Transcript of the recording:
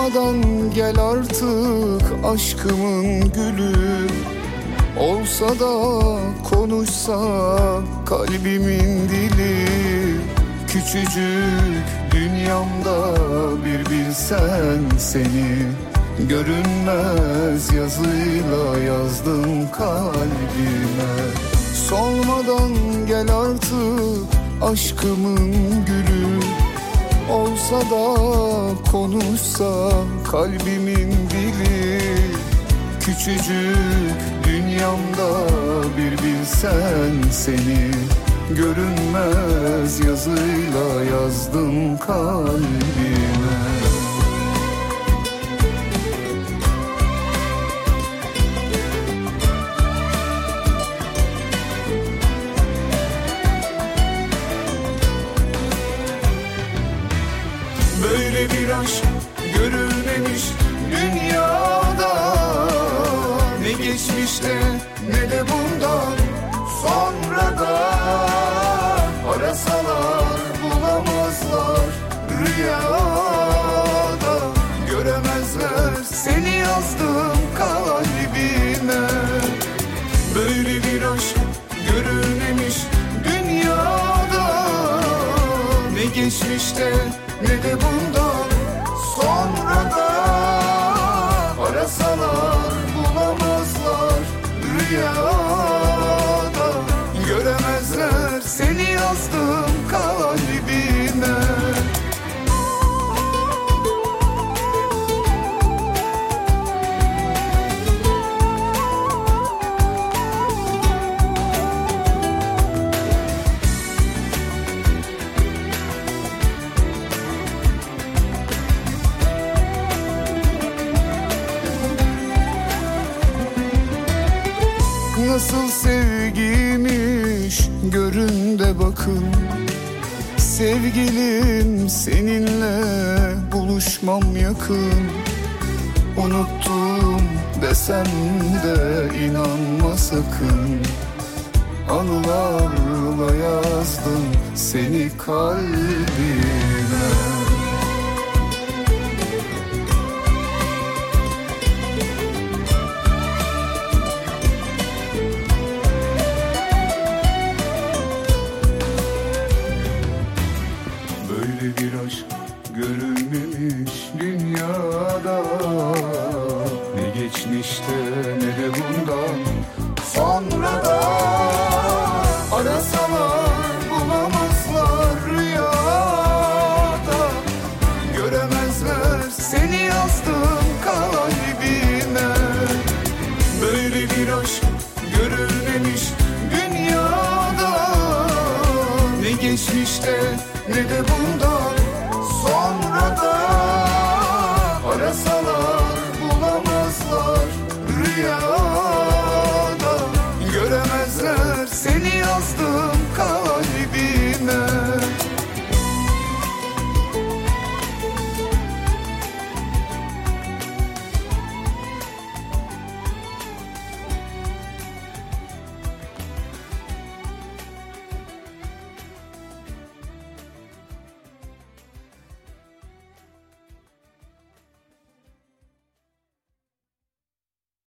Solmadan gel artık aşkımın gülü. Olsa da konuşsa kalbimin dili. Küçücük dünyamda bir bilsen seni. Görünmez yazıyla yazdım kalbime. Solmadan gel artık aşkımın gülü. Olsa da konuşsa kalbimin dili. Küçücük dünyamda bir bilsen seni. Görünmez yazıyla yazdım kalbime. Böyle bir aşk görülmemiş dünyada. Ne geçmişte ne de bundan sonra da. Arasalar bulamazlar rüyada. Göremezler seni yazdım kalbime. Böyle bir aşk görülmemiş dünyada. Ne geçmişte ne de bundan sonra da. Arasalar bulamazlar rüyada. Göremezler seni yazdım kalbime. Nasıl sevgiymiş görün de bakın. Sevgilim seninle buluşmam yakın. Unuttum desem de inanma sakın. Anılarla yazdım seni kalbime. Böyle bir aşk görülmemiş dünyada. Ne geçmişte ne de bundan sonra da. Arasalar bulamazlar rüyada. Göremezler seni yazdım kalbime. Böyle bir aşk görülmemiş dünyada. Ne geçmişte ne de bundan